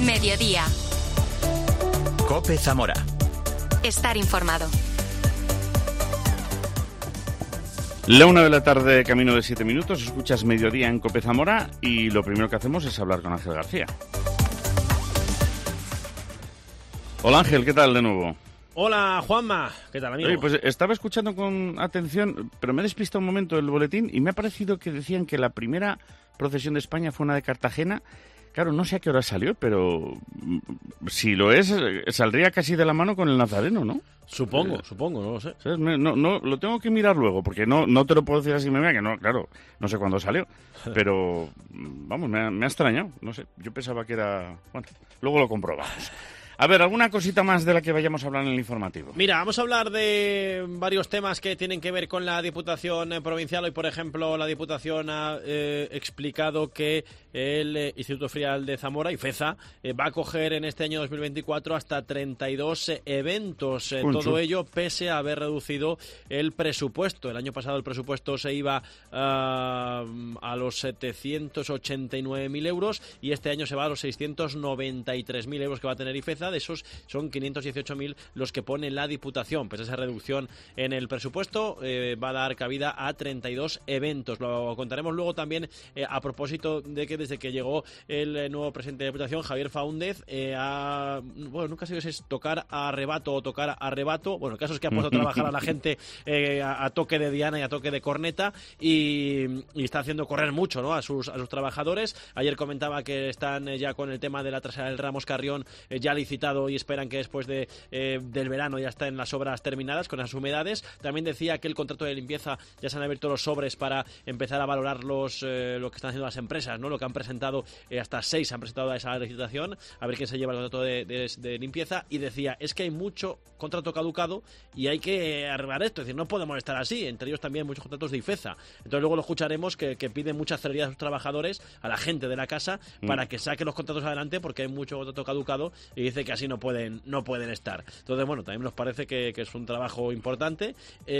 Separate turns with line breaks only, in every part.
Mediodía.
COPE Zamora.
Estar informado.
La 1 de la tarde, camino de 7 minutos, escuchas Mediodía en COPE Zamora y lo primero que hacemos es hablar con Ángel García. Hola Ángel, ¿qué tal de nuevo?
Hola Juanma, ¿qué tal amigo?
Oye, pues estaba escuchando con atención, pero me he despistado un momento el boletín y me ha parecido que decían que la primera procesión de España fue una de Cartagena. Claro, no sé a qué hora salió, pero si lo es, saldría casi de la mano con el Nazareno, ¿no?
Supongo, no lo sé.
¿Sabes? No, lo tengo que mirar luego, porque no te lo puedo decir así, que no, claro, no sé cuándo salió. Pero, vamos, me ha extrañado, no sé, yo pensaba que era... Bueno, luego lo comprobamos. A ver, ¿alguna cosita más de la que vayamos a hablar en el informativo?
Mira, vamos a hablar de varios temas que tienen que ver con la Diputación Provincial. Hoy, por ejemplo, la Diputación ha explicado que el Instituto Ferial de Zamora, IFEZA, va a acoger en este año 2024 hasta 32 eventos. Todo ello pese a haber reducido el presupuesto. El año pasado el presupuesto se iba a los 789.000 euros y este año se va a los 693.000 euros que va a tener IFEZA. De esos son 518.000 los que pone la Diputación. Pues esa reducción en el presupuesto va a dar cabida a 32 eventos. Lo contaremos luego también a propósito de que desde que llegó el nuevo presidente de Diputación, Javier Faúndez, nunca sé si es tocar a arrebato o tocar a arrebato. Bueno, el caso es que ha puesto a trabajar a la gente a toque de diana y a toque de corneta y está haciendo correr mucho, ¿no?, a sus trabajadores. Ayer comentaba que están ya con el tema de la trasera del Ramos Carrión ya licitado y esperan que después del verano ya estén las obras terminadas con las humedades. También decía que el contrato de limpieza ya se han abierto los sobres para empezar a valorar lo que están haciendo las empresas, ¿no? Lo que han presentado, hasta 6 han presentado a esa licitación, a ver quién se lleva el contrato de limpieza, y decía, es que hay mucho contrato caducado y hay que arreglar esto, es decir, no podemos estar así, entre ellos también muchos contratos de IFEZA. Entonces luego lo escucharemos que piden mucha celeridad a sus trabajadores, a la gente de la casa, para que saque los contratos adelante porque hay mucho contrato caducado y dice que así no pueden estar. Entonces, bueno, también nos parece que es un trabajo importante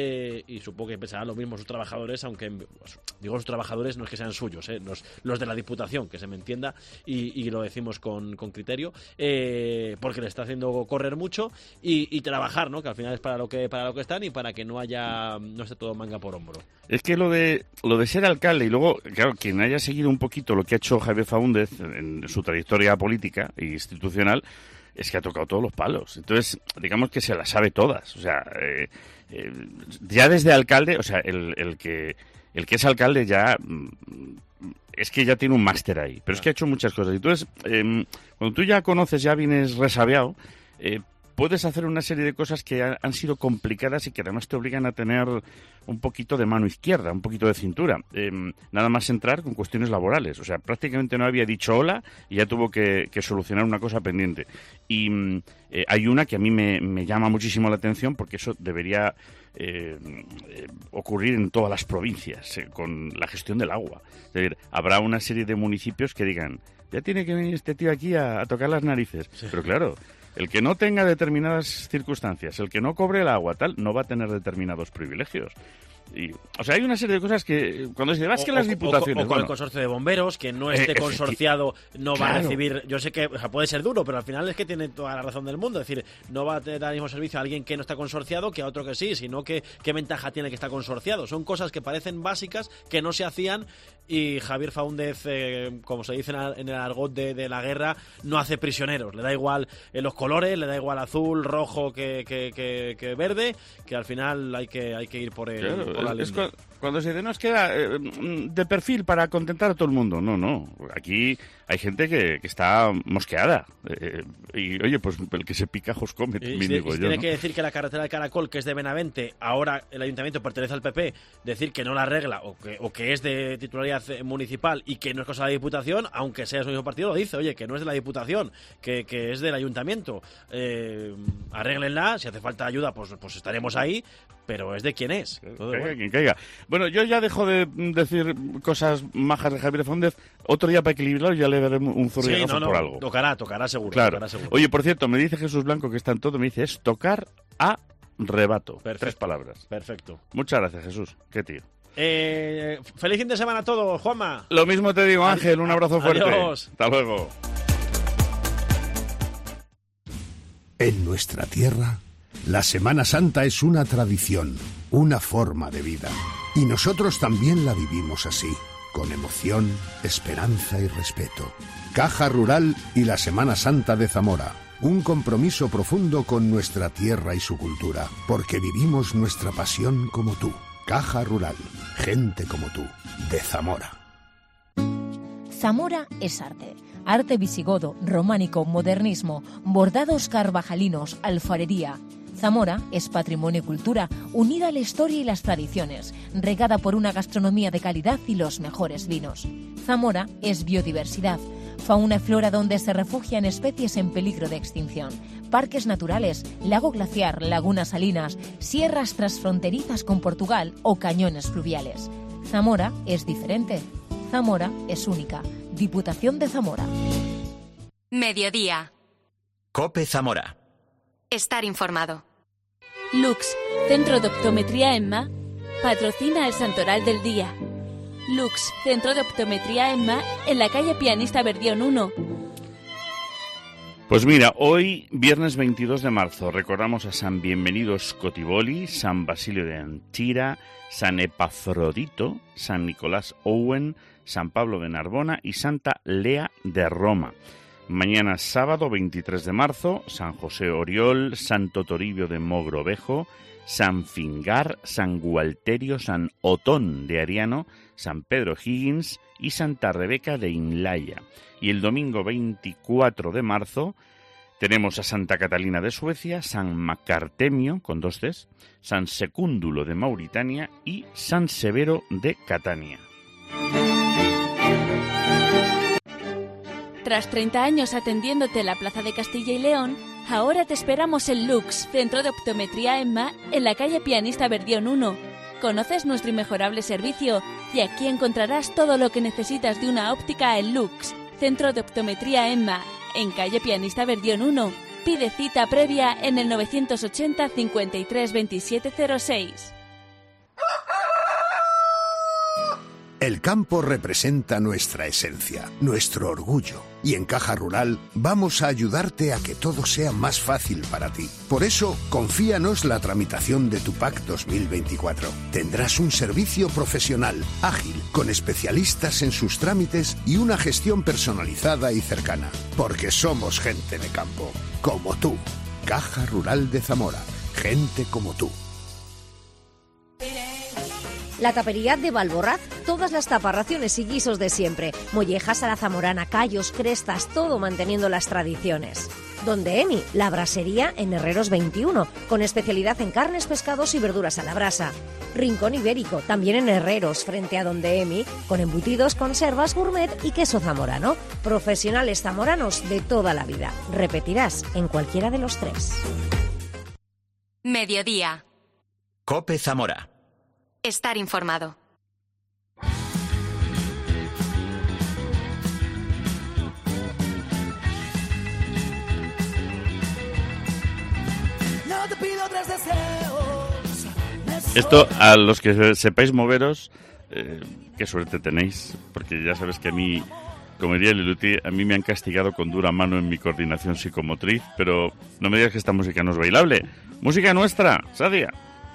y supongo que pensarán lo mismo sus trabajadores, aunque digo sus trabajadores no es que sean suyos, los de la Diputación, que se me entienda, y lo decimos con criterio, porque le está haciendo correr mucho y trabajar, ¿no?, que al final es para lo que están y para que no esté todo manga por hombro.
Es que lo de ser alcalde y luego, claro, quien haya seguido un poquito lo que ha hecho Javier Faúndez en su trayectoria política e institucional, es que ha tocado todos los palos. Entonces, digamos que se las sabe todas. O sea, ya desde alcalde, o sea, el que es alcalde ya es que ya tiene un máster ahí. Pero es que ha hecho muchas cosas. Entonces, cuando tú ya conoces, ya vienes resabiado, puedes hacer una serie de cosas que han sido complicadas y que además te obligan a tener un poquito de mano izquierda, un poquito de cintura. Nada más entrar con cuestiones laborales. O sea, prácticamente no había dicho hola y ya tuvo que solucionar una cosa pendiente. Y hay una que a mí me llama muchísimo la atención porque eso debería ocurrir en todas las provincias, con la gestión del agua. Es decir, habrá una serie de municipios que digan, ya tiene que venir este tío aquí a tocar las narices. Sí. Pero claro, el que no tenga determinadas circunstancias, el que no cobre el agua, tal, no va a tener determinados privilegios. Y, o sea, hay una serie de cosas que cuando se dice, que las diputaciones...
O con el consorcio de bomberos, que no esté consorciado, no va a recibir... Yo sé que puede ser duro, pero al final es que tiene toda la razón del mundo. Es decir, no va a dar el mismo servicio a alguien que no está consorciado que a otro que sí, sino que qué ventaja tiene que estar consorciado. Son cosas que parecen básicas, que no se hacían, y Javier Faúndez, como se dice en el argot de la guerra, no hace prisioneros. Le da igual los colores, le da igual azul, rojo que verde, que al final hay que ir por el...
Claro. Cuando se dice, nos queda de perfil para contentar a todo el mundo. No. Aquí hay gente que está mosqueada. Y, oye, pues el que se pica, jos come, también digo yo.
Tiene que decir que la carretera del Caracol, que es de Benavente, ahora el ayuntamiento pertenece al PP, decir que no la arregla o que es de titularidad municipal y que no es cosa de la Diputación, aunque sea su mismo partido, lo dice, oye, que no es de la Diputación, que es del ayuntamiento. Arréglenla, si hace falta ayuda, pues estaremos ahí, pero es de quien es.
Quien caiga. Bueno, yo ya dejo de decir cosas majas de Javier Faúndez. Otro día para equilibrarlo ya le daré un zurriagazo por algo.
Tocará seguro.
Claro.
Tocará seguro.
Oye, por cierto, me dice Jesús Blanco, que está en todo, me dice, es tocar a rebato.
Perfecto.
3 palabras.
Perfecto.
Muchas gracias, Jesús. Qué tío.
Feliz fin de semana a todos, Juanma.
Lo mismo te digo, Ángel. Un abrazo fuerte.
Adiós.
Hasta luego.
En nuestra tierra, la Semana Santa es una tradición, una forma de vida. Y nosotros también la vivimos así, con emoción, esperanza y respeto. Caja Rural y la Semana Santa de Zamora. Un compromiso profundo con nuestra tierra y su cultura, porque vivimos nuestra pasión como tú. Caja Rural, gente como tú, de Zamora.
Zamora es arte. Arte visigodo, románico, modernismo, bordados carvajalinos, alfarería. Zamora es patrimonio y cultura, unida a la historia y las tradiciones, regada por una gastronomía de calidad y los mejores vinos. Zamora es biodiversidad, fauna y flora donde se refugian especies en peligro de extinción, parques naturales, lago glaciar, lagunas salinas, sierras transfronterizas con Portugal o cañones fluviales. Zamora es diferente. Zamora es única. Diputación de Zamora.
Mediodía.
COPE Zamora.
Estar informado.
Lux, Centro de Optometría EMMA, patrocina el Santoral del Día. Lux, Centro de Optometría EMMA, en la calle Pianista Verdión 1.
Pues mira, hoy, viernes 22 de marzo, recordamos a San Bienvenido Scotiboli, San Basilio de Antira, San Epafrodito, San Nicolás Owen, San Pablo de Narbona y Santa Lea de Roma. Mañana sábado 23 de marzo, San José Oriol, Santo Toribio de Mogrovejo, San Fingar, San Gualterio, San Otón de Ariano, San Pedro Higgins y Santa Rebeca de Inlaya. Y el domingo 24 de marzo tenemos a Santa Catalina de Suecia, San Macartemio, con 2 Cs, San Secúndulo de Mauritania y San Severo de Catania.
Tras 30 años atendiéndote en la Plaza de Castilla y León, ahora te esperamos en Lux, Centro de Optometría EMMA, en la calle Pianista Verdión 1. Conoces nuestro inmejorable servicio y aquí encontrarás todo lo que necesitas de una óptica en Lux, Centro de Optometría EMMA, en calle Pianista Verdión 1. Pide cita previa en el 980 53 27 06.
El campo representa nuestra esencia, nuestro orgullo. Y en Caja Rural vamos a ayudarte a que todo sea más fácil para ti. Por eso, confíanos la tramitación de tu PAC 2024. Tendrás un servicio profesional, ágil, con especialistas en sus trámites y una gestión personalizada y cercana. Porque somos gente de campo, como tú. Caja Rural de Zamora, gente como tú.
La tapería de Valborraz, todas las tapas, raciones y guisos de siempre, mollejas a la zamorana, callos, crestas, todo manteniendo las tradiciones. Donde Emi, la brasería en Herreros 21, con especialidad en carnes, pescados y verduras a la brasa. Rincón Ibérico, también en Herreros, frente a Donde Emi, con embutidos, conservas, gourmet y queso zamorano. Profesionales zamoranos de toda la vida. Repetirás en cualquiera de los 3.
Mediodía.
COPE Zamora.
Estar informado.
Esto, a los que sepáis moveros, qué suerte tenéis, porque ya sabes que a mí, como diría Leluti, a mí me han castigado con dura mano en mi coordinación psicomotriz, pero no me digas que esta música no es bailable. Música nuestra, Sadia.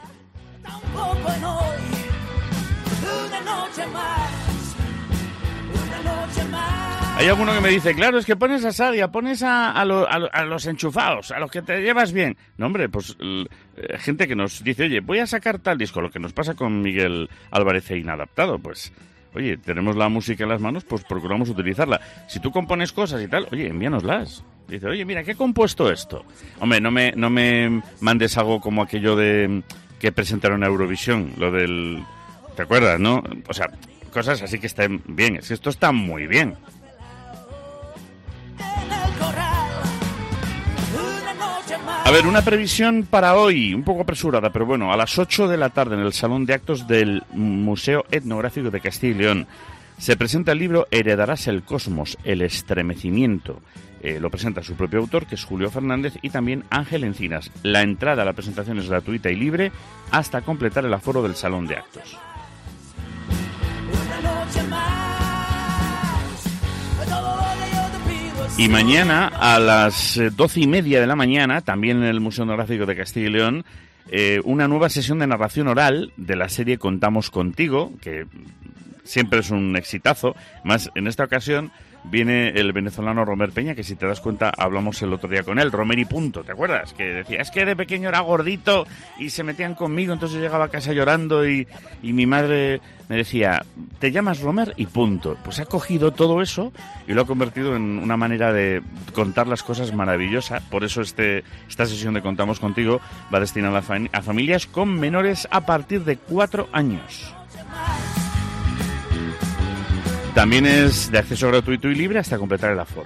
Hay alguno que me dice, claro, es que pones a Sadia, pones a los enchufados, a los que te llevas bien. No, hombre, pues gente que nos dice, oye, voy a sacar tal disco, lo que nos pasa con Miguel Álvarez e Inadaptado, pues, oye, tenemos la música en las manos, pues procuramos utilizarla. Si tú compones cosas y tal, oye, envíanoslas. Dice, oye, mira, ¿qué he compuesto esto? Hombre, no me mandes algo como aquello de que presentaron a Eurovisión, lo del... ¿Te acuerdas, no? O sea, cosas así que estén bien, es que esto está muy bien. A ver, una previsión para hoy, un poco apresurada, pero bueno, a las 8 de la tarde en el Salón de Actos del Museo Etnográfico de Castilla y León se presenta el libro Heredarás el Cosmos, el estremecimiento. Lo presenta su propio autor, que es Julio Fernández, y también Ángel Encinas. La entrada a la presentación es gratuita y libre hasta completar el aforo del Salón de Actos. Y mañana a las 12:30 de la mañana, también en el Museo Etnográfico de Castilla y León, una nueva sesión de narración oral de la serie Contamos Contigo, que siempre es un exitazo. Más en esta ocasión viene el venezolano Romer Peña, que si te das cuenta hablamos el otro día con él, Romer y punto, ¿te acuerdas? Que decía, es que de pequeño era gordito y se metían conmigo, entonces yo llegaba a casa llorando y mi madre me decía, te llamas Romer y punto. Pues ha cogido todo eso y lo ha convertido en una manera de contar las cosas maravillosa. Por eso esta sesión de Contamos Contigo va destinada a familias con menores a partir de 4 años. También es de acceso gratuito y libre hasta completar el aforo.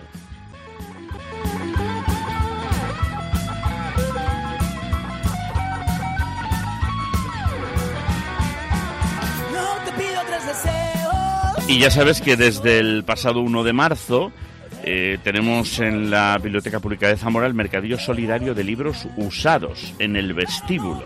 Y ya sabes que desde el pasado 1 de marzo tenemos en la Biblioteca Pública de Zamora el Mercadillo Solidario de Libros Usados en el vestíbulo.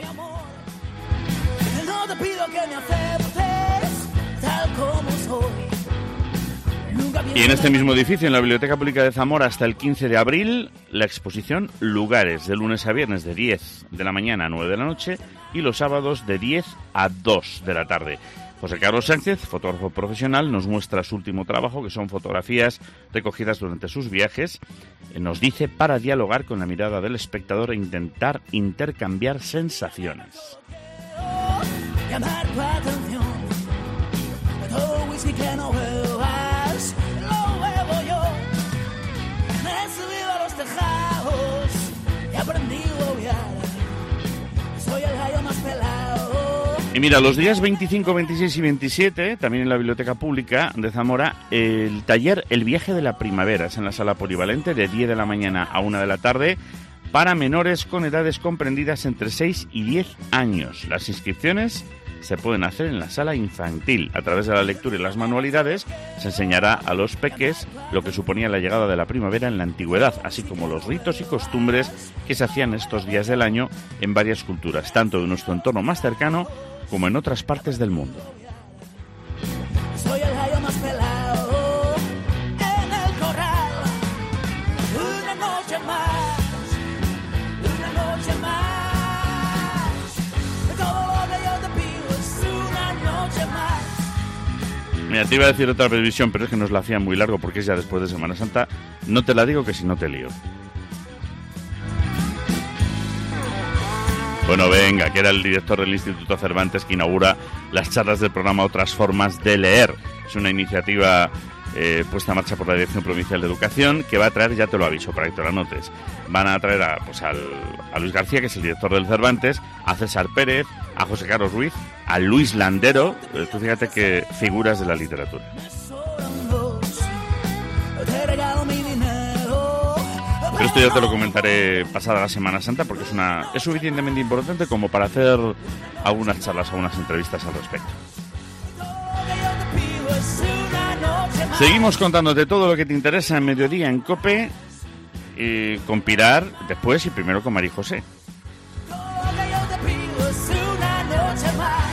Y en este mismo edificio, en la Biblioteca Pública de Zamora, hasta el 15 de abril, la exposición Lugares, de lunes a viernes de 10 de la mañana a 9 de la noche y los sábados de 10 a 2 de la tarde. José Carlos Sánchez, fotógrafo profesional, nos muestra su último trabajo, que son fotografías recogidas durante sus viajes. Nos dice para dialogar con la mirada del espectador e intentar intercambiar sensaciones. Llamar tu atención, todo whisky que no bebas, lo bebo yo. Me he subido a los tejados, he aprendido a obviar, soy el gallo más pelado. Y mira, los días 25, 26 y 27, también en la Biblioteca Pública de Zamora, el taller El viaje de la primavera, es en la sala polivalente de 10 de la mañana a 1 de la tarde, para menores con edades comprendidas entre 6 y 10 años. Las inscripciones se pueden hacer en la sala infantil. A través de la lectura y las manualidades se enseñará a los peques lo que suponía la llegada de la primavera en la antigüedad, así como los ritos y costumbres que se hacían estos días del año en varias culturas, tanto de nuestro entorno más cercano como en otras partes del mundo. Soy el gallo más pelado en el corral. Una noche más, una noche más. Todo lo que yo te pido es una noche más. Mira, te iba a decir otra previsión, pero es que nos la hacían muy largo porque es ya después de Semana Santa. No te la digo, que si no te lío. Bueno, venga, que era el director del Instituto Cervantes que inaugura las charlas del programa Otras Formas de Leer. Es una iniciativa puesta en marcha por la Dirección Provincial de Educación que va a traer, ya te lo aviso para que te lo anotes, van a traer a Luis García, que es el director del Cervantes, a César Pérez, a José Carlos Ruiz, a Luis Landero, tú fíjate que figuras de la literatura. Pero esto ya te lo comentaré pasada la Semana Santa porque es suficientemente importante como para hacer algunas charlas, algunas entrevistas al respecto. Seguimos contándote todo lo que te interesa en Mediodía en COPE, con Pilar después y primero con María José. Todo lo que yo te pido es una noche más.